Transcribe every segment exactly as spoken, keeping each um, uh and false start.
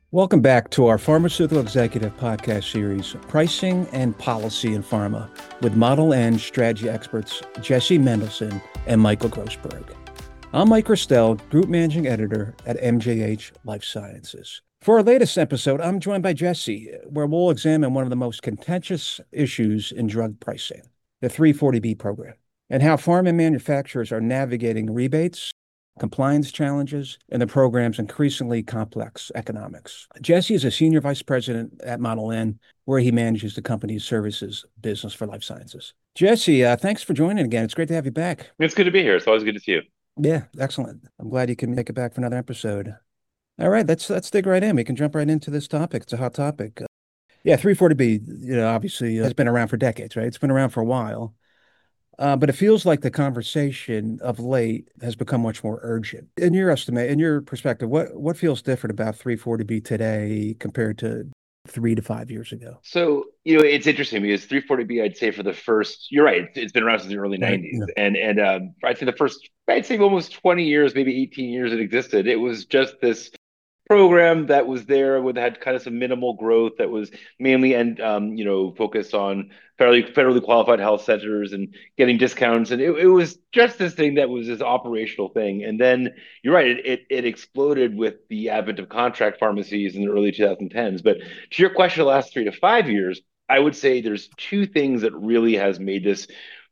Welcome back to our Pharmaceutical Executive podcast series, Pricing and Policy in Pharma, with Model N strategy experts Jesse Mendelson and Michael Grossberg. I'm Mike Christell, Group Managing Editor at M J H Life Sciences. For our latest episode, I'm joined by Jesse, where we'll examine one of the most contentious issues in drug pricing, the three forty B program, and how pharma manufacturers are navigating rebates, compliance challenges, and the program's increasingly complex economics. Jesse is a senior vice president at Model N, where he manages the company's services business for life sciences. Jesse, uh, thanks for joining again. It's great to have you back. It's good to be here. It's always good to see you. Yeah, excellent. I'm glad you can make it back for another episode. All right, let's let's dig right in. We can jump right into this topic. It's a hot topic. Uh, yeah, three forty B, you know, obviously uh, has been around for decades, right? It's been around for a while. Uh, but it feels like the conversation of late has become much more urgent. In your estimate, in your perspective, what what feels different about three forty B today compared to three to five years ago? So, you know, it's interesting because three forty B, I'd say for the first, you're right, it's, it's been around since the early Right. nineties. Yeah. And and um, I'd say the first, I'd say almost twenty years, maybe eighteen years it existed. It was just this program that was there with had kind of some minimal growth that was mainly and um, you know focused on fairly federally qualified health centers and getting discounts, and it, it was just this thing that was this operational thing. And then you're right, it, it it exploded with the advent of contract pharmacies in the early twenty tens. But to your question, the last three to five years, I would say there's two things that really has made this,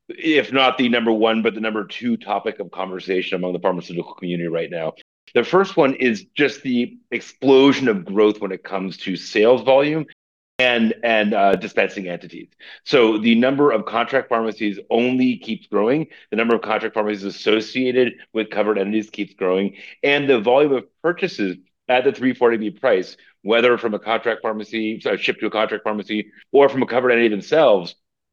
if not the number one, but the number two topic of conversation among the pharmaceutical community right now. The first one is just the explosion of growth when it comes to sales volume and and uh, dispensing entities. So the number of contract pharmacies only keeps growing. The number of contract pharmacies associated with covered entities keeps growing, and the volume of purchases at the three forty B price, whether from a contract pharmacy, sorry, shipped to a contract pharmacy, or from a covered entity themselves,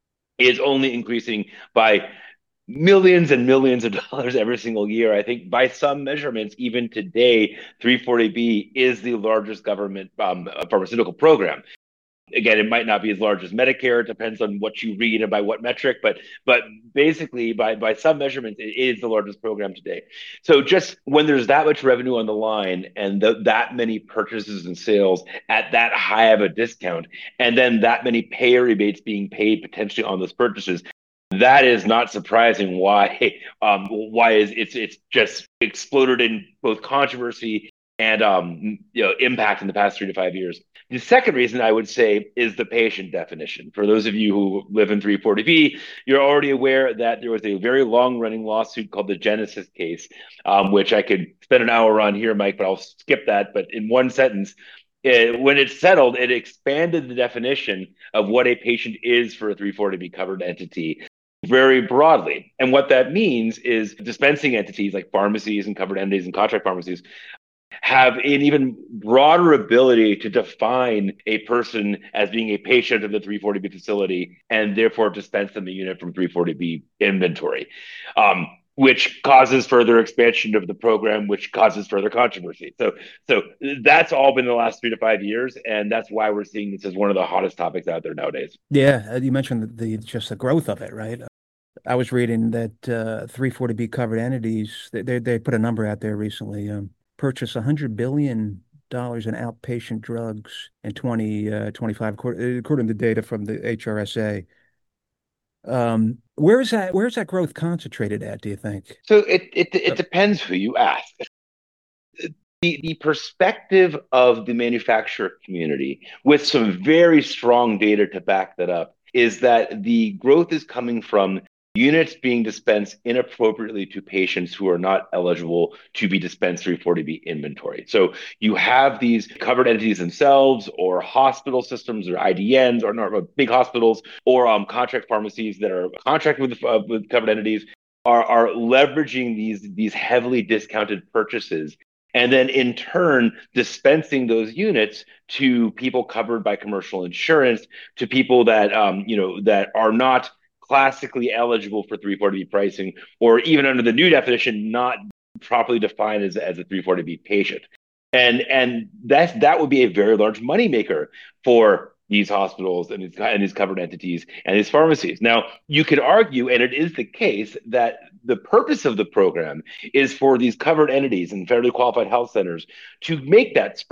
is only increasing by millions and millions of dollars every single year. I think by some measurements, even today, three forty B is the largest government um, pharmaceutical program. Again, it might not be as large as Medicare. It depends on what you read and by what metric, but but basically, by by some measurements, it is the largest program today. So just when there's that much revenue on the line and the, that many purchases and sales at that high of a discount, and then that many payer rebates being paid potentially on those purchases, that is not surprising why um, why is it's it's just exploded in both controversy and um, you know impact in the past three to five years. The second reason I would say is the patient definition. For those of you who live in three forty B, you're already aware that there was a very long-running lawsuit called the Genesis case, um, which I could spend an hour on here, Mike, but I'll skip that. But in one sentence, it, when it settled, it expanded the definition of what a patient is for a three forty B covered entity very broadly. And what that means is dispensing entities like pharmacies and covered entities and contract pharmacies have an even broader ability to define a person as being a patient of the three forty B facility and therefore dispense them a unit from three forty B inventory, um, which causes further expansion of the program, which causes further controversy. So, so that's all been the last three to five years, and that's why we're seeing this as one of the hottest topics out there nowadays. Yeah, uh, you mentioned the, the just the growth of it, right? I was reading that uh, three forty B covered entities, they, they they put a number out there recently, um, purchased one hundred billion dollars in outpatient drugs in twenty twenty-five, according, according to data from the H R S A. Um, where is that, where's that growth concentrated at, do you think? So it it it Uh, depends who you ask. The, the perspective of the manufacturer community, with some very strong data to back that up, is that the growth is coming from units being dispensed inappropriately to patients who are not eligible to be dispensed three forty B inventory. So you have these covered entities themselves, or hospital systems, or I D Ns, or not big hospitals, or um, contract pharmacies that are contracted with uh, with covered entities, are are leveraging these these heavily discounted purchases, and then in turn dispensing those units to people covered by commercial insurance, to people that um, you know that are not classically eligible for three forty B pricing, or even under the new definition, not properly defined as, as a three forty B patient. And and that that would be a very large moneymaker for these hospitals and these, and these covered entities and these pharmacies. Now, you could argue, and it is the case, that the purpose of the program is for these covered entities and federally qualified health centers to make that spread.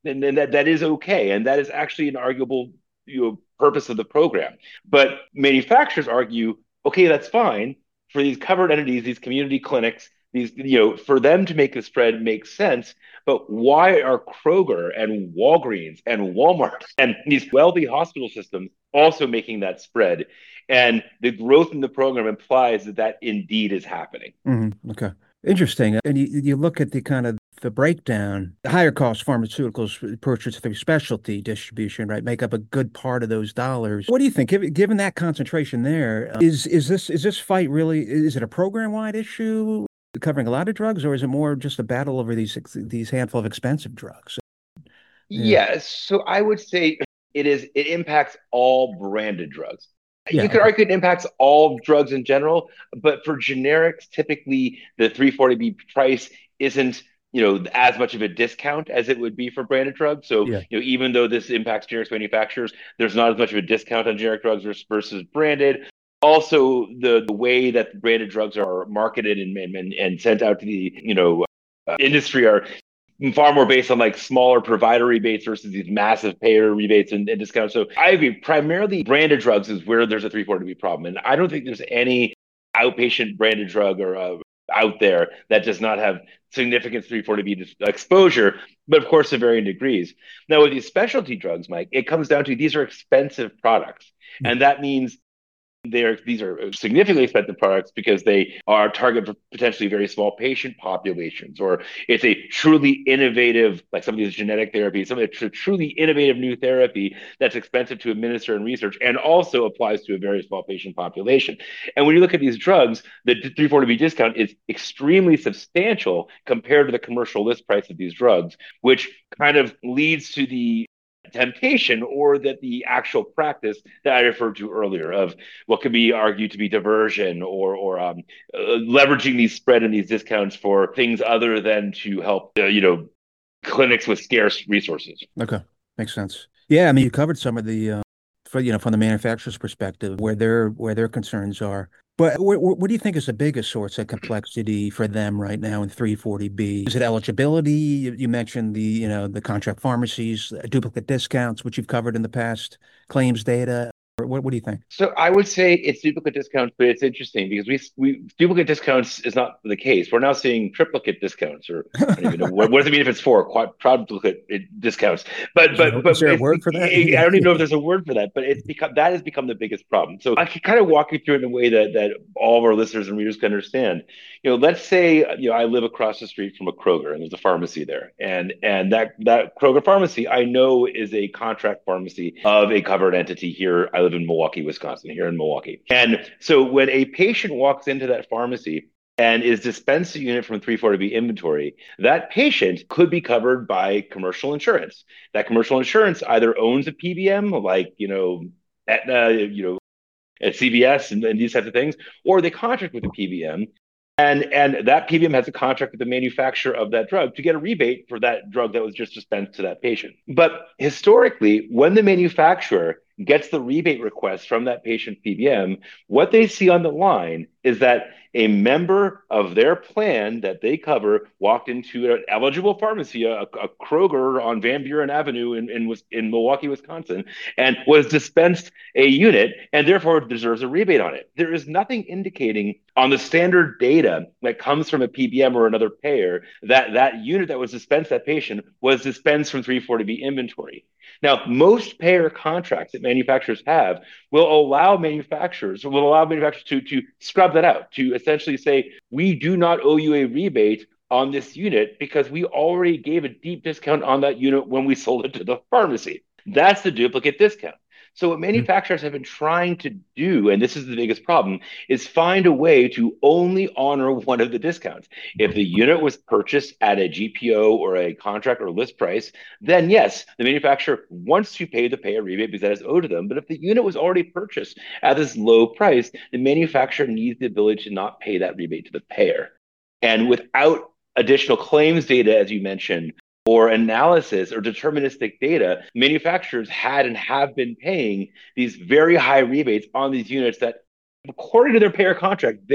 then, then that, that is okay. And that is actually an arguable, you know, purpose of the program. But manufacturers argue, okay, that's fine for these covered entities, these community clinics, these, you know, for them to make the spread make sense. But why are Kroger and Walgreens and Walmart and these wealthy hospital systems also making that spread? And the growth in the program implies that that indeed is happening. Mm-hmm. Okay. Interesting. And you, you look at the kind of the breakdown, the higher cost pharmaceuticals purchased through specialty distribution, right, make up a good part of those dollars. What do you think, given, given that concentration there, uh, is is this is this fight really, is it a program-wide issue covering a lot of drugs, or is it more just a battle over these these handful of expensive drugs? Yeah. yeah so I would say it is it impacts all branded drugs. Yeah, you could okay. argue it impacts all drugs in general, but for generics, typically the three forty B price isn't, you know, as much of a discount as it would be for branded drugs. So, Yeah. you know, even though this impacts generics manufacturers, there's not as much of a discount on generic drugs versus, versus branded. Also, the the way that branded drugs are marketed and and, and sent out to the, you know, uh, industry are far more based on like smaller provider rebates versus these massive payer rebates and, and discounts. So I agree, primarily branded drugs is where there's a three forty B problem. And I don't think there's any outpatient branded drug or uh, out there that does not have significant three forty B exposure, but of course to varying degrees. Now with these specialty drugs, Mike, it comes down to these are expensive products. Yeah. And that means They're, these are significantly expensive products because they are targeted for potentially very small patient populations, or it's a truly innovative, like some of these genetic therapies, some of the truly innovative new therapy that's expensive to administer and research and also applies to a very small patient population. And when you look at these drugs, the three forty B discount is extremely substantial compared to the commercial list price of these drugs, which kind of leads to the temptation or that the actual practice that I referred to earlier of what could be argued to be diversion or or um, uh, leveraging these spread and these discounts for things other than to help uh, you know clinics with scarce resources. Okay, makes sense. Yeah, I mean you covered some of the uh, for you know from the manufacturer's perspective where their where their concerns are. But what, what do you think is the biggest source of complexity for them right now in three forty B? Is it eligibility? You, you mentioned the, you know, the contract pharmacies, duplicate discounts, which you've covered in the past, claims data. What, what do you think? So I would say it's duplicate discounts, but it's interesting because we we duplicate discounts is not the case. We're now seeing triplicate discounts, or I don't even know what, what does it mean if it's four quadruplicate discounts. But Is but there, but is there a it's, word for that? I don't even know if there's a word for that. But it's become that has become the biggest problem. So I can kind of walk you through it in a way that that all of our listeners and readers can understand. You know, let's say you know I live across the street from a Kroger and there's a pharmacy there, and and that that Kroger pharmacy I know is a contract pharmacy of a covered entity here. I live in Milwaukee, Wisconsin. Here in Milwaukee. And so when a patient walks into that pharmacy and is dispensed a unit from three forty B inventory, that patient could be covered by commercial insurance. That commercial insurance either owns a P B M, like, you know, Aetna, you know, at C V S and, and these types of things, or they contract with a P B M. And, and that P B M has a contract with the manufacturer of that drug to get a rebate for that drug that was just dispensed to that patient. But historically, when the manufacturer gets the rebate request from that patient P B M, what they see on the line is that a member of their plan that they cover walked into an eligible pharmacy, a, a Kroger on Van Buren Avenue in, in, in Milwaukee, Wisconsin, and was dispensed a unit and therefore deserves a rebate on it. There is nothing indicating on the standard data that comes from a P B M or another payer that that unit that was dispensed to that patient was dispensed from three forty B inventory. Now, most payer contracts that manufacturers have will allow manufacturers, will allow manufacturers to, to scrub that out, to essentially say, we do not owe you a rebate on this unit because we already gave a deep discount on that unit when we sold it to the pharmacy. That's the duplicate discount. So what manufacturers have been trying to do, and this is the biggest problem, is find a way to only honor one of the discounts. If the unit was purchased at a G P O or a contract or list price, then yes, the manufacturer wants to pay the payer rebate because that is owed to them. But if the unit was already purchased at this low price, the manufacturer needs the ability to not pay that rebate to the payer. And without additional claims data, as you mentioned, or analysis or deterministic data, manufacturers had and have been paying these very high rebates on these units that, according to their payer contract, they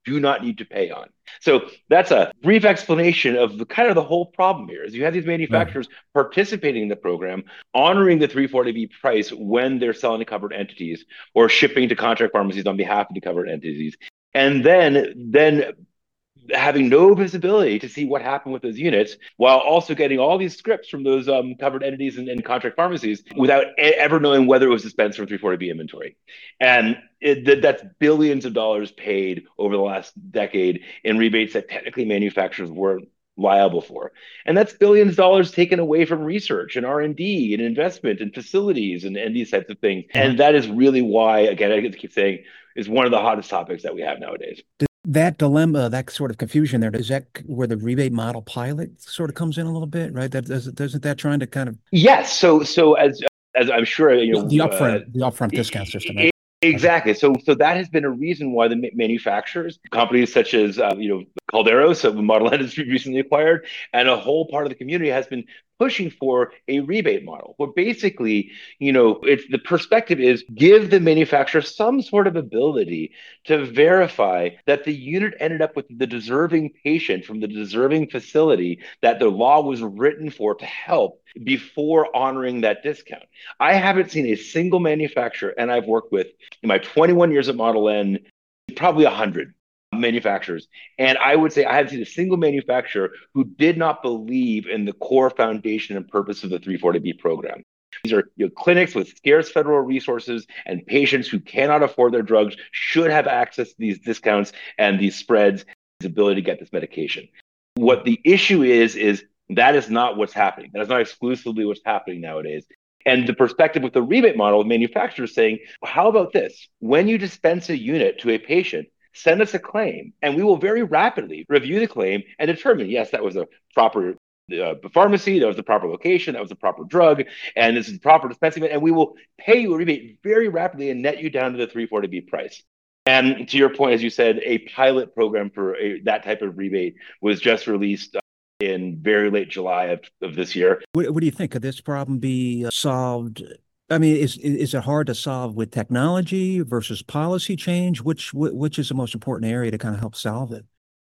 do not need to pay on. So that's a brief explanation of the kind of the whole problem here is you have these Right. manufacturers participating in the program, honoring the three forty B price when they're selling to covered entities or shipping to contract pharmacies on behalf of the covered entities. And then then having no visibility to see what happened with those units while also getting all these scripts from those um, covered entities and, and contract pharmacies without e- ever knowing whether it was dispensed from three forty B inventory. And it, that's billions of dollars paid over the last decade in rebates that technically manufacturers weren't liable for. And that's billions of dollars taken away from research and R and D and investment and facilities and, and these types of things. Mhm. And that is really why, again, I keep saying, is one of the hottest topics that we have nowadays. That dilemma, that sort of confusion there, is that where the rebate model pilot sort of comes in a little bit, right? That doesn't doesn't that trying to kind of Yes. So so as as I'm sure you the, the know, uh, upfront the upfront discount system, right? exactly. So, so that has been a reason why the ma- manufacturers, companies such as uh, you know Caldero, so Model N has recently acquired, and a whole part of the community has been pushing for a rebate model. Where basically, you know, it's the perspective is give the manufacturer some sort of ability to verify that the unit ended up with the deserving patient from the deserving facility that the law was written for to help before honoring that discount. I haven't seen a single manufacturer, and I've worked with in my twenty-one years at Model N, probably one hundred manufacturers. And I would say I haven't seen a single manufacturer who did not believe in the core foundation and purpose of the three forty B program. These are you know, clinics with scarce federal resources, and patients who cannot afford their drugs should have access to these discounts and these spreads, the ability to get this medication. What the issue is, is that is not what's happening. That is not exclusively what's happening nowadays. And the perspective with the rebate model, manufacturers saying, well, how about this? When you dispense a unit to a patient, send us a claim, and we will very rapidly review the claim and determine, yes, that was a proper uh, pharmacy, that was the proper location, that was the proper drug, and this is the proper dispensing, and we will pay you a rebate very rapidly and net you down to the three forty B price. And to your point, as you said, a pilot program for a, that type of rebate was just released uh, in very late July of, of this year. What, what do you think? Could this problem be uh, solved? I mean, is is it hard to solve with technology versus policy change? Which which is the most important area to kind of help solve it?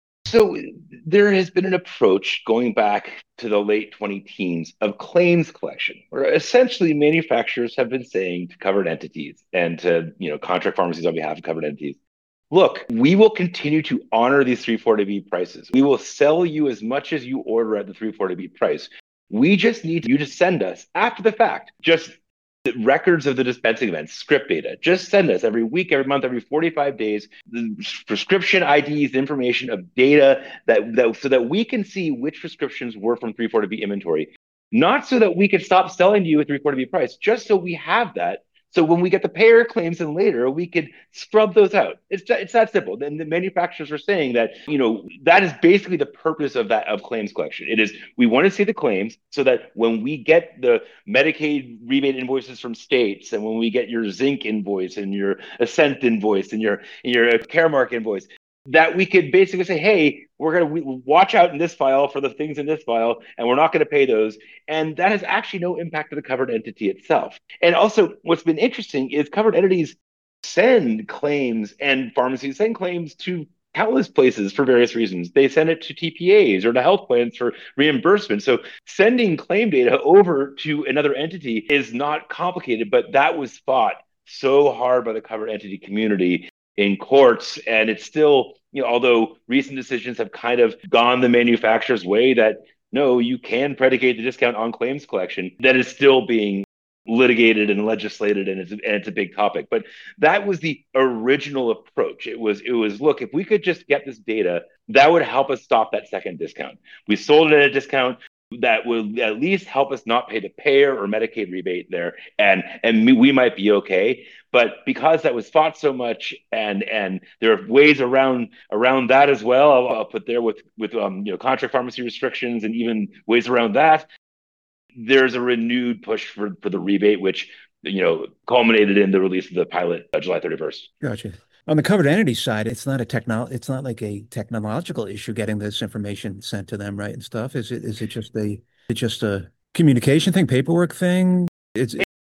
So there has been an approach going back to the late twenty teens of claims collection, where essentially manufacturers have been saying to covered entities and to you know contract pharmacies on behalf of covered entities, look, we will continue to honor these three forty B prices. We will sell you as much as you order at the three forty B price. We just need you to send us after the fact, just records of the dispensing events, script data. Just send us every week, every month, every forty-five days, the prescription I Ds, information of data that, that so that we can see which prescriptions were from three forty B inventory. Not so that we can stop selling to you at three forty B price, just so we have that. So when we get the payer claims in later, we could scrub those out. It's it's that simple. Then the manufacturers are saying that, you know, that is basically the purpose of that of claims collection. It is we want to see the claims so that when we get the Medicaid rebate invoices from states, and when we get your Zinc invoice and your Ascent invoice and your and your Caremark invoice, that we could basically say, hey, we're going to watch out in this file for the things in this file, and we're not going to pay those. And that has actually no impact to the covered entity itself. And also, what's been interesting is covered entities send claims, and pharmacies send claims to countless places for various reasons. They send it to T P As or to health plans for reimbursement. So sending claim data over to another entity is not complicated, but that was fought so hard by the covered entity community in courts, and it's still, you know, although recent decisions have kind of gone the manufacturer's way that no, you can predicate the discount on claims collection, that is still being litigated and legislated, and it's, and it's a big topic. But that was the original approach. It was, it was, look, if we could just get this data, that would help us stop that second discount. We sold it at a discount that will at least help us not pay the payer or Medicaid rebate there, and and we might be okay. But because that was fought so much, and and there are ways around around that as well. I'll, I'll put there with with um, you know contract pharmacy restrictions and even ways around that. There's a renewed push for for the rebate, which you know culminated in the release of the pilot uh, July thirty-first. Gotcha. On the covered entity side, it's not a techno it's not like a technological issue getting this information sent to them, right, and stuff. Is it is it just a it's just a communication thing, paperwork thing? It's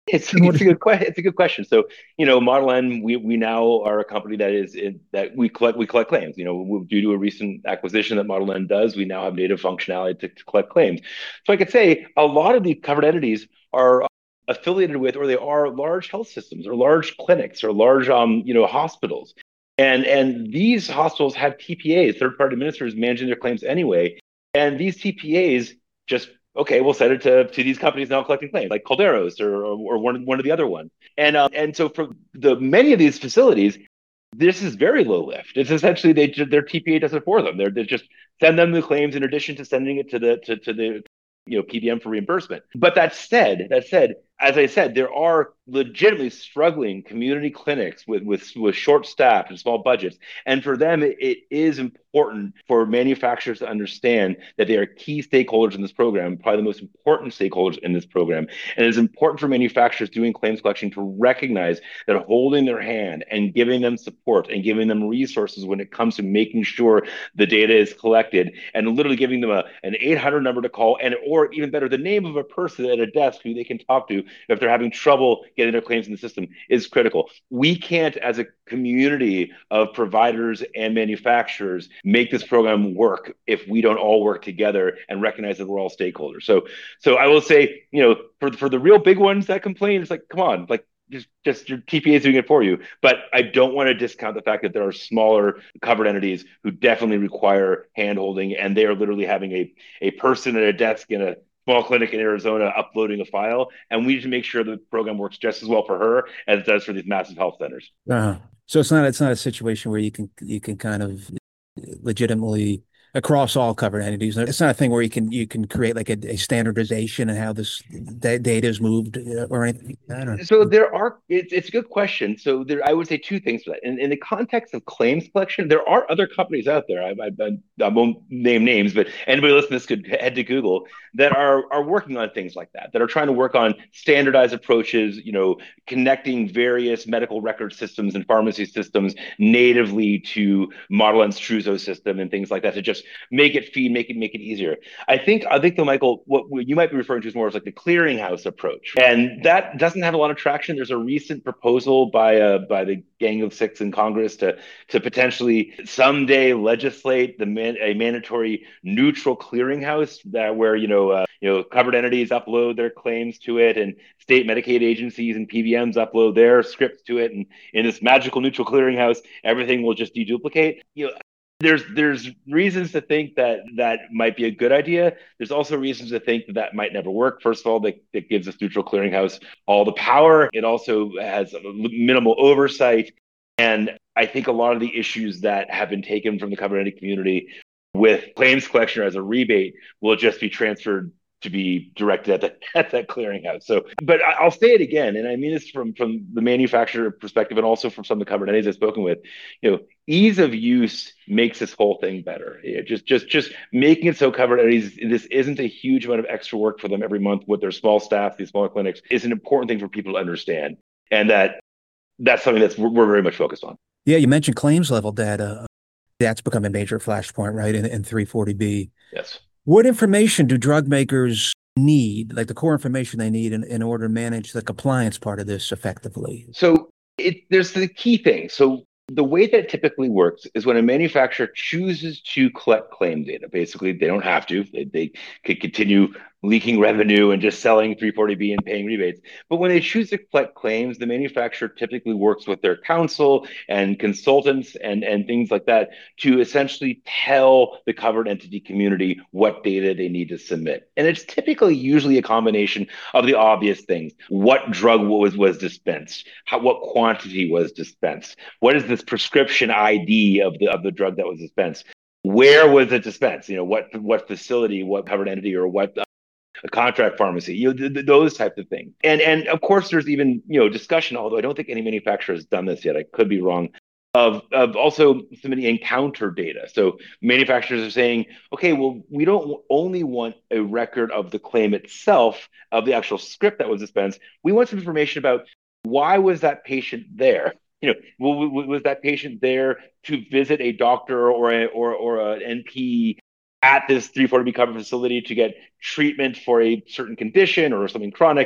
It's And what, it's a good question. It's a good question. So, you know, Model N, we we now are a company that is in, that we collect we collect claims. You know, we- due to a recent acquisition that Model N does, we now have native functionality to, to collect claims. So I could say a lot of these covered entities are affiliated with, or they are large health systems, or large clinics, or large um you know hospitals. And and these hospitals have T P As, third party administrators managing their claims anyway. And these T P As just okay, we'll send it to, to these companies now collecting claims, like Calderos or, or, or one, one of the other ones. And um, and so for the many of these facilities, this is very low lift. It's essentially they their T P A does it for them. They're, they just send them the claims in addition to sending it to the to, to the you know P B M for reimbursement. But that said, that said, as I said, there are legitimately struggling community clinics with with, with short staff and small budgets, and for them, it, it is important for manufacturers to understand that they are key stakeholders in this program, probably the most important stakeholders in this program. And it's important for manufacturers doing claims collection to recognize that holding their hand and giving them support and giving them resources when it comes to making sure the data is collected, and literally giving them a, an eight hundred number to call, and or even better, the name of a person at a desk who they can talk to if they're having trouble getting their claims in the system is critical. We can't, as a community of providers and manufacturers, make this program work if we don't all work together and recognize that we're all stakeholders. So, so I will say, you know, for for the real big ones that complain, it's like, come on, like just just your T P A is doing it for you. But I don't want to discount the fact that there are smaller covered entities who definitely require handholding, and they are literally having a a person at a desk in a small clinic in Arizona uploading a file, and we need to make sure the program works just as well for her as it does for these massive health centers. uh, so it's not it's not a situation where you can you can kind of legitimately across all covered entities. It's not a thing where you can you can create like a, a standardization and how this da- data is moved uh, or anything like that. Or, So there are, it's, it's a good question. So there, I would say two things for that. In, in the context of claims collection, there are other companies out there. I, I, I won't name names, but anybody listening to this could head to Google that are are working on things like that, that are trying to work on standardized approaches, you know, connecting various medical record systems and pharmacy systems natively to Model N's Truzo system and things like that to just make it feed, make it make it easier. I think I think though, Michael, what you might be referring to is more of like the clearinghouse approach, and that doesn't have a lot of traction. There's a recent proposal by uh, by the Gang of Six in Congress to to potentially someday legislate the man, a mandatory neutral clearinghouse that where you know uh, you know covered entities upload their claims to it, and state Medicaid agencies and P B Ms upload their scripts to it, and in this magical neutral clearinghouse, everything will just deduplicate. You know, there's there's reasons to think that that might be a good idea. There's also reasons to think that that might never work. First of all, that, that gives this neutral clearinghouse all the power. It also has minimal oversight. And I think a lot of the issues that have been taken from the covered entity community with claims collection as a rebate will just be transferred to be directed at, the, at that clearinghouse. So, but I, I'll say it again, and I mean this from from the manufacturer perspective, and also from some of the covered entities I've spoken with. You know, ease of use makes this whole thing better. It just just just making it so covered entities, this isn't a huge amount of extra work for them every month with their small staff, these smaller clinics, is an important thing for people to understand, and that that's something that's we're, we're very much focused on. yeah, you mentioned claims level data. That's become a major flashpoint, right? In, in three forty B. Yes. What information do drug makers need, like the core information they need in, in order to manage the compliance part of this effectively? So it, there's the key thing. So the way that it typically works is when a manufacturer chooses to collect claim data. Basically, they don't have to. They, they could continue leaking revenue and just selling three forty B and paying rebates. But when they choose to collect claims, the manufacturer typically works with their counsel and consultants and, and things like that to essentially tell the covered entity community what data they need to submit. And it's typically usually a combination of the obvious things. What drug was, was dispensed? How, what quantity was dispensed? What is this prescription I D of the, of the drug that was dispensed? Where was it dispensed? You know, what, what facility, what covered entity, or what a contract pharmacy, you know, th- th- those types of things. And and of course, there's even you know discussion, although I don't think any manufacturer has done this yet. I could be wrong. Of of also submitting encounter data. So manufacturers are saying, okay, well, we don't only want a record of the claim itself, of the actual script that was dispensed. We want some information about why was that patient there. You know, was that patient there to visit a doctor or a, or or an N P at this three forty B covered facility to get treatment for a certain condition or something chronic?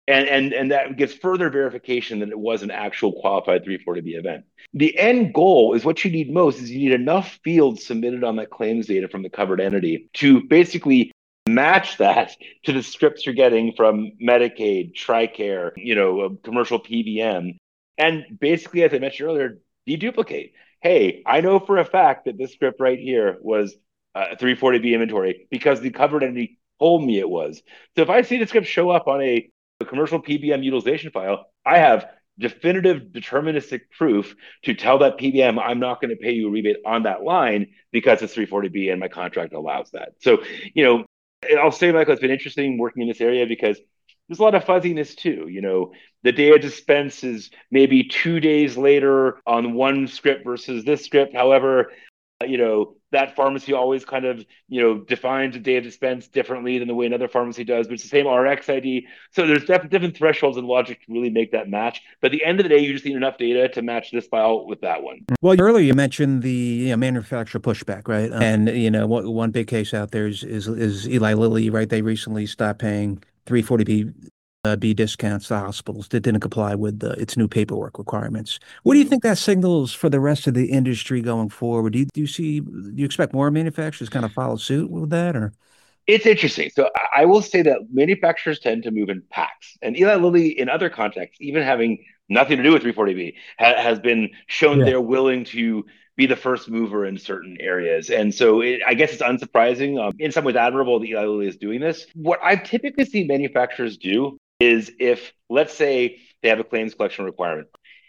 And, and, and that gives further verification that it was an actual qualified three forty B event. The end goal is what you need most is you need enough fields submitted on that claims data from the covered entity to basically match that to the scripts you're getting from Medicaid, TRICARE, you know, commercial P B M. And basically, as I mentioned earlier, deduplicate. Hey, I know for a fact that this script right here was a three forty B inventory because the covered entity told me it was. So if I see the script show up on a the commercial P B M utilization file, I have definitive deterministic proof to tell that P B M I'm not going to pay you a rebate on that line because it's three forty B and my contract allows that. So, you know, I'll say, Michael, it's been interesting working in this area because there's a lot of fuzziness too. You know, the day of dispense is maybe two days later on one script versus this script. However, you know, that pharmacy always kind of, you know, defines a day of dispense differently than the way another pharmacy does, but it's the same R X I D. So there's def- different thresholds and logic to really make that match. But at the end of the day, you just need enough data to match this file with that one. Well, earlier you mentioned the you know, manufacturer pushback, right? And, you know, one, one big case out there is, is, is Eli Lilly, right? They recently stopped paying three forty B Uh, B discounts to hospitals that didn't comply with uh, its new paperwork requirements. What do you think that signals for the rest of the industry going forward? Do you, do you see, do you expect more manufacturers kind of follow suit with that, or? It's interesting. So I will say that manufacturers tend to move in packs. And Eli Lilly, in other contexts, even having nothing to do with three forty B, ha- has been shown Yeah. they're willing to be the first mover in certain areas. And so it, I guess it's unsurprising, um, in some ways admirable that Eli Lilly is doing this. What I've typically seen manufacturers do is if, let's say, they have a claims collection requirement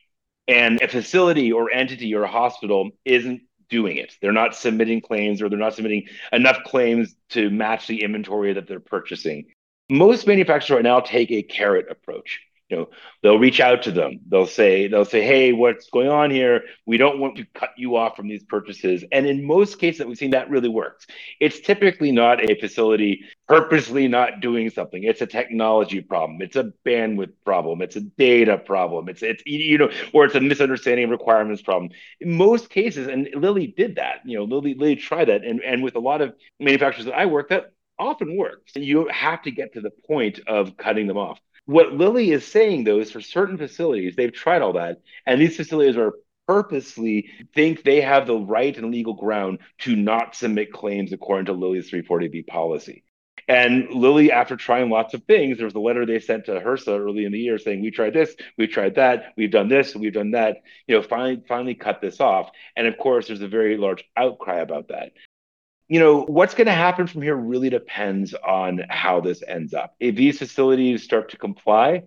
and a facility or entity or a hospital isn't doing it. They're not submitting claims or they're not submitting enough claims to match the inventory that they're purchasing. Most manufacturers right now take a carrot approach. You know, they'll reach out to them. They'll say, they'll say, hey, what's going on here? We don't want to cut you off from these purchases. And in most cases that we've seen, that really works. It's typically not a facility purposely not doing something. It's a technology problem. It's a bandwidth problem. It's a data problem. It's it's you know, or it's a misunderstanding of requirements problem. In most cases, and Lilly did that. You know, Lilly Lilly tried that, and and with a lot of manufacturers that I work, that often works. You have to get to the point of cutting them off. What Lilly is saying, though, is for certain facilities, they've tried all that, and these facilities are purposely think they have the right and legal ground to not submit claims according to Lilly's three forty B policy. And Lilly, after trying lots of things, there was a letter they sent to HRSA early in the year saying, we tried this, we tried that, we've done this, we've done that, you know, finally, finally cut this off. And of course, there's a very large outcry about that. You know, what's going to happen from here really depends on how this ends up. If these facilities start to comply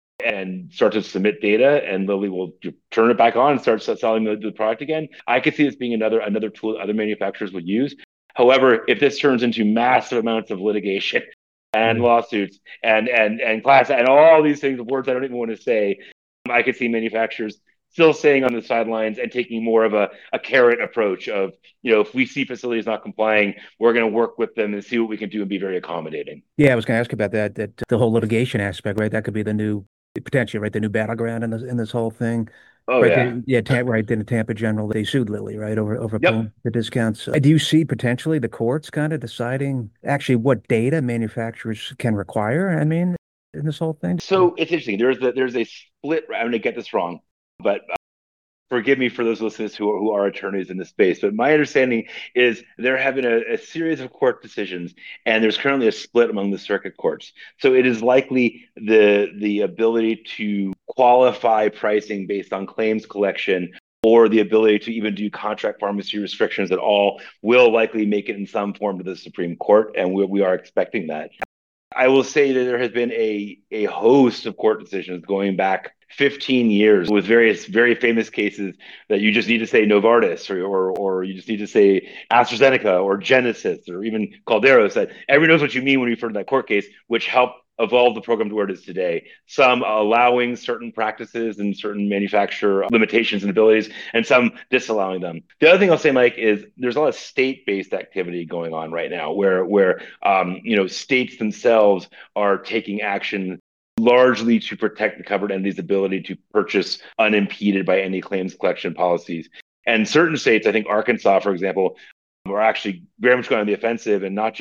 and start to submit data and Lilly will turn it back on and start selling the, the product again, I could see this being another another tool other manufacturers would use. However, if this turns into massive amounts of litigation and lawsuits and and and class and all these things, words I don't even want to say, I could see manufacturers still staying on the sidelines and taking more of a, a carrot approach of, you know, if we see facilities not complying, we're going to work with them and see what we can do and be very accommodating. Yeah, I was going to ask about that, that the whole litigation aspect, right? That could be the new, potentially, right? The new battleground in this, in this whole thing. Oh, right. yeah. They, yeah. Tam, right. Then the Tampa General, they sued Lilly, right? Over, over Yep. the discounts. Uh, do you see potentially the courts kind of deciding actually what data manufacturers can require? I mean, in this whole thing? So it's interesting. There's a, there's a split. I'm going to get this wrong, but uh, forgive me for those listeners who are, who are attorneys in this space, but my understanding is they're having a, a series of court decisions, and there's currently a split among the circuit courts. So it is likely the the ability to qualify pricing based on claims collection or the ability to even do contract pharmacy restrictions at all will likely make it in some form to the Supreme Court, and we, we are expecting that. I will say that there has been a, a host of court decisions going back fifteen years with various very famous cases that you just need to say Novartis or, or, or you just need to say AstraZeneca or Genesis or even Calderos. That everyone knows what you mean when you refer to that court case, which helped evolve the program to where it is today. Some allowing certain practices and certain manufacturer limitations and abilities, and some disallowing them. The other thing I'll say, Mike, is there's a lot of state-based activity going on right now where, where um, you know, states themselves are taking action largely to protect the covered entity's ability to purchase unimpeded by any claims collection policies. And certain states, I think Arkansas, for example, are actually very much going on the offensive and not just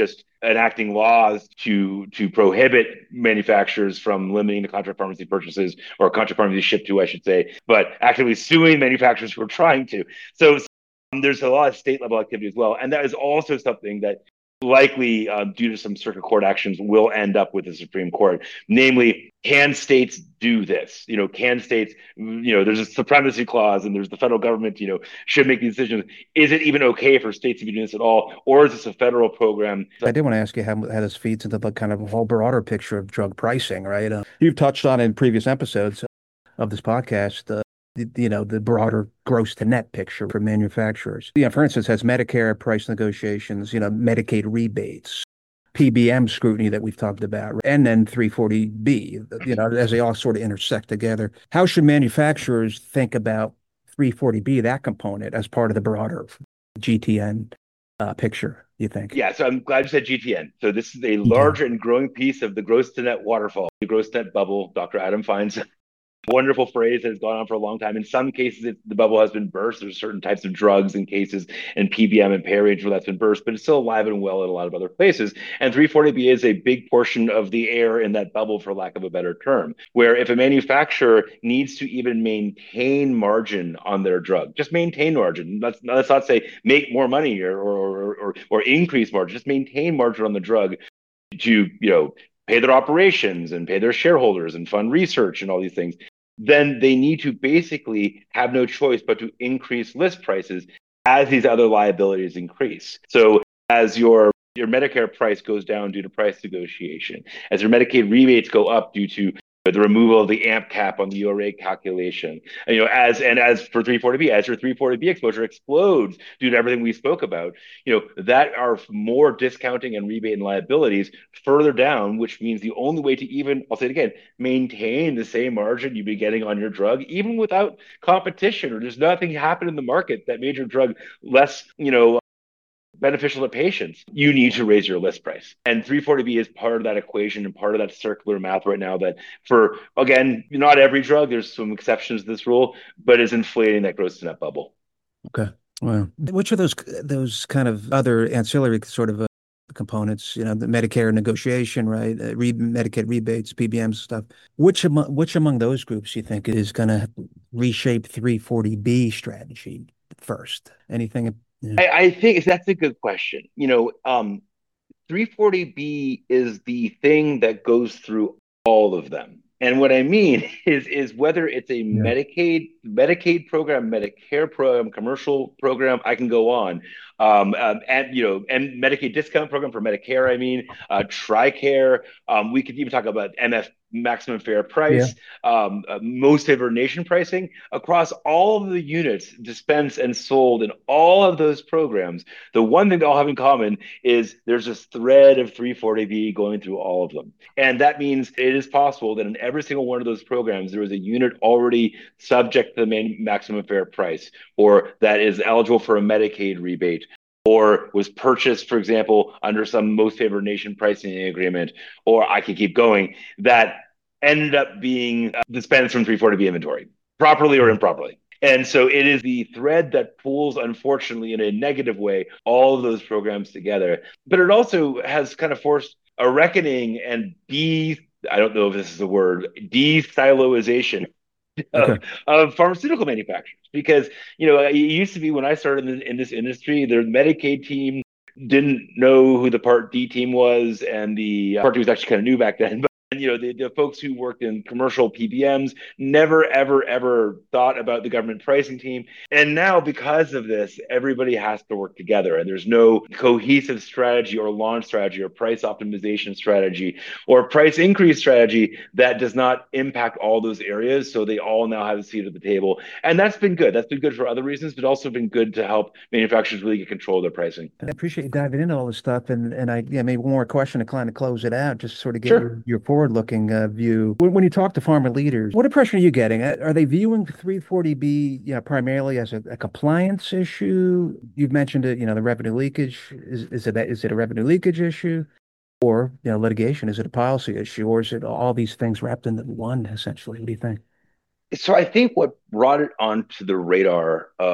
enacting laws to to prohibit manufacturers from limiting the contract pharmacy purchases or contract pharmacy shipped to, I should say, but actively suing manufacturers who are trying to. So um, there's a lot of state level activity as well, and that is also something that likely, um, due to some circuit court actions, will end up with the Supreme Court. Namely, can states do this? You know, can states, you know, there's a supremacy clause and there's the federal government, you know, should make these decisions. Is it even okay for states to be doing this at all? Or is this a federal program? I did want to ask you how, how this feeds into the kind of whole broader picture of drug pricing, right? Uh, you've touched on in previous episodes of this podcast, uh, the, you know, the broader gross to net picture for manufacturers. Yeah, for instance, has Medicare price negotiations, you know, Medicaid rebates, P B M scrutiny that we've talked about, and then three forty B, you know, as they all sort of intersect together. How should manufacturers think about three forty B, that component, as part of the broader G T N uh, picture, you think? Yeah, so I'm glad you said G T N. So this is a larger and growing piece of the gross to net waterfall, the gross to net bubble. Doctor Adam Fine's wonderful phrase that has gone on for a long time. In some cases, it, the bubble has been burst. There's certain types of drugs and cases and P B M and pay range where that's been burst, but it's still alive and well in a lot of other places. And three forty B is a big portion of the air in that bubble, for lack of a better term, where if a manufacturer needs to even maintain margin on their drug, just maintain margin. Let's, let's not say make more money or, or, or, or increase margin, just maintain margin on the drug to, you know, pay their operations and pay their shareholders and fund research and all these things, then they need to basically have no choice but to increase list prices as these other liabilities increase. So as your your Medicare price goes down due to price negotiation, as your Medicaid rebates go up due to the removal of the A M P cap on the U R A calculation, and, you know, as and as for three forty B, as your three forty B exposure explodes due to everything we spoke about, you know, that are more discounting and rebate and liabilities further down, which means the only way to even, I'll say it again, maintain the same margin you'd be getting on your drug, even without competition, or there's nothing happen in the market that made your drug less, you know, beneficial to patients, you need to raise your list price. And three forty B is part of that equation and part of that circular math right now that, for, again, not every drug, there's some exceptions to this rule, but is inflating that gross to net bubble. Okay. Well, which are those those kind of other ancillary sort of uh, components, you know, the Medicare negotiation, right? Uh, re Medicaid rebates, P B M stuff. Which among, which among those groups you think is going to reshape three forty B strategy first? Anything? Yeah. I, I think that's a good question. You know, um, three forty B is the thing that goes through all of them. And what I mean is, is whether it's a yeah. Medicaid, Medicaid program, Medicare program, commercial program, I can go on. Um, um, and, you know, and Medicaid discount program for Medicare, I mean, uh, TRICARE. Um, we could even talk about M F, maximum fair price, yeah. um, uh, most favored nation pricing across all of the units dispensed and sold in all of those programs. The one thing they all have in common is there's this thread of three forty B going through all of them. And that means it is possible that in every single one of those programs, there is a unit already subject to the main maximum fair price, or that is eligible for a Medicaid rebate, or was purchased, for example, under some most favored nation pricing agreement, or I could keep going, that ended up being dispensed from three forty B inventory, properly or improperly. And so it is the thread that pulls, unfortunately, in a negative way, all of those programs together. But it also has kind of forced a reckoning and de, I don't know if this is a word, de-siloization Of, okay. of pharmaceutical manufacturers, because, you know, it used to be when I started in, in this industry, the Medicaid team didn't know who the Part D team was, and the uh, Part D was actually kind of new back then. But, you know, the, the folks who worked in commercial P B Ms never, ever, ever thought about the government pricing team. And now, because of this, everybody has to work together, and there's no cohesive strategy or launch strategy or price optimization strategy or price increase strategy that does not impact all those areas. So they all now have a seat at the table. And that's been good. That's been good for other reasons, but also been good to help manufacturers really get control of their pricing. I appreciate you diving into all this stuff. And, and I, yeah, maybe one more question to kind of close it out, just sort of get sure. your, your forward looking uh, view. When, when you talk to pharma leaders, what impression are you getting? Are they viewing three forty B, you know, primarily as a, a compliance issue? You've mentioned it, you know, the revenue leakage. Is, is it is it a revenue leakage issue, or, you know, litigation? Is it a policy issue, or is it all these things wrapped into one, essentially? What do you think? So I think what brought it onto the radar of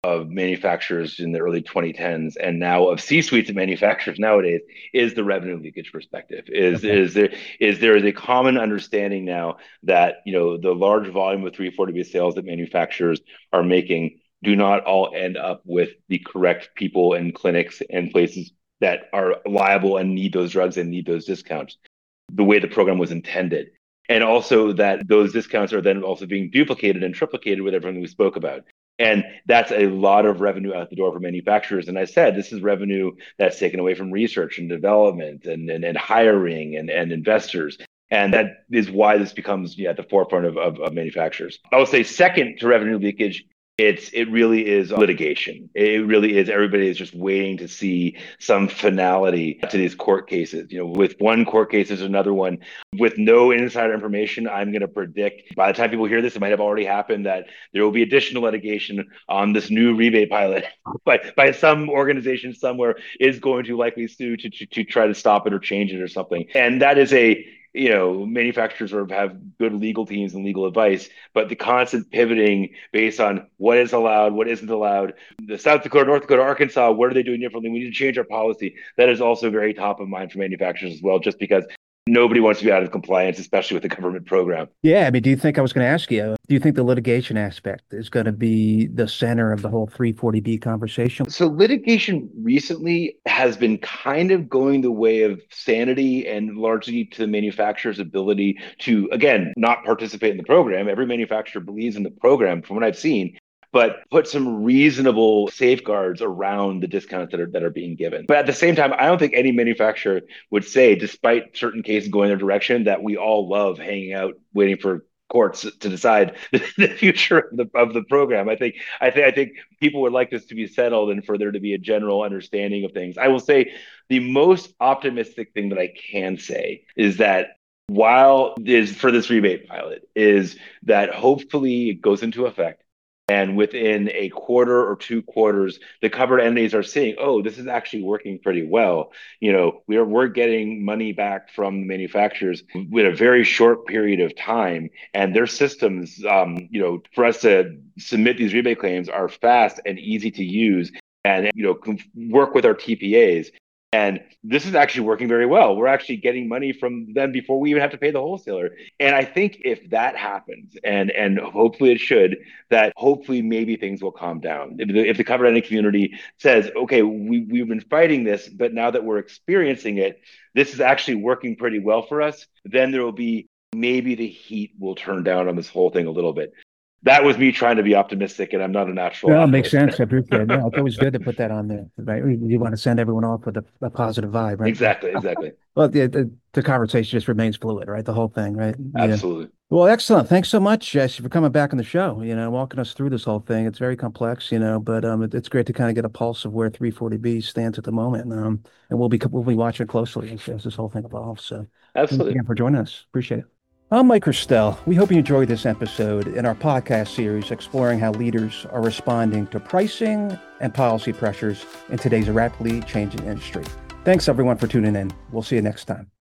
of manufacturers in the early twenty tens and now of C-suites of manufacturers nowadays is the revenue leakage perspective. Is Okay. is there is there is a common understanding now that, you know, the large volume of three forty B sales that manufacturers are making do not all end up with the correct people and clinics and places that are liable and need those drugs and need those discounts the way the program was intended. And also that those discounts are then also being duplicated and triplicated with everything we spoke about. And that's a lot of revenue out the door for manufacturers. And I said, this is revenue that's taken away from research and development and, and, and hiring and, and investors. And that is why this becomes yeah, at the forefront of, of, of manufacturers. I would say second to revenue leakage, it's it really is litigation. It really is. Everybody is just waiting to see some finality to these court cases. You know, with one court case, there's another one. With no insider information, I'm going to predict by the time people hear this, it might have already happened that there will be additional litigation on this new rebate pilot by by some organization somewhere is going to likely sue to, to to try to stop it or change it or something. And that is a you know, manufacturers sort of have good legal teams and legal advice, but the constant pivoting based on what is allowed, what isn't allowed, the South Dakota, North Dakota, Arkansas, what are they doing differently? We need to change our policy. That is also very top of mind for manufacturers as well, just because nobody wants to be out of compliance, especially with the government program. Yeah, I mean, do you think, I was going to ask you, do you think the litigation aspect is going to be the center of the whole three forty B conversation? So litigation recently has been kind of going the way of sanity and largely to the manufacturer's ability to, again, not participate in the program. Every manufacturer believes in the program from what I've seen, but put some reasonable safeguards around the discounts that are that are being given. But at the same time, I don't think any manufacturer would say, despite certain cases going their direction, that we all love hanging out waiting for courts to decide the future of the of the program. I think I think I think people would like this to be settled and for there to be a general understanding of things. I will say the most optimistic thing that I can say is that while is for this rebate pilot is that hopefully it goes into effect. And within a quarter or two quarters, the covered entities are seeing, oh, this is actually working pretty well. You know, we're we're getting money back from the manufacturers with a very short period of time, and their systems, um, you know, for us to submit these rebate claims are fast and easy to use, and you know, work with our T P As. And this is actually working very well. We're actually getting money from them before we even have to pay the wholesaler. And I think if that happens, and and hopefully it should, that hopefully maybe things will calm down. If the, if the covered entity community says, okay, we, we've been fighting this, but now that we're experiencing it, this is actually working pretty well for us, then there will be, maybe the heat will turn down on this whole thing a little bit. That was me trying to be optimistic, and I'm not a natural. Yeah, it makes sense. I appreciate it. Yeah, it's always good to put that on there, right? You want to send everyone off with a, a positive vibe, right? Exactly, exactly. Well, the, the the conversation just remains fluid, right? The whole thing, right? Absolutely. Yeah. Well, excellent. Thanks so much, Jesse, for coming back on the show. You know, walking us through this whole thing. It's very complex, you know, but um, it, it's great to kind of get a pulse of where three forty B stands at the moment. Um, and we'll be we'll be watching closely as, as this whole thing evolves. So, absolutely. Thanks again for joining us. Appreciate it. I'm Mike Christelle. We hope you enjoyed this episode in our podcast series exploring how leaders are responding to pricing and policy pressures in today's rapidly changing industry. Thanks, everyone, for tuning in. We'll see you next time.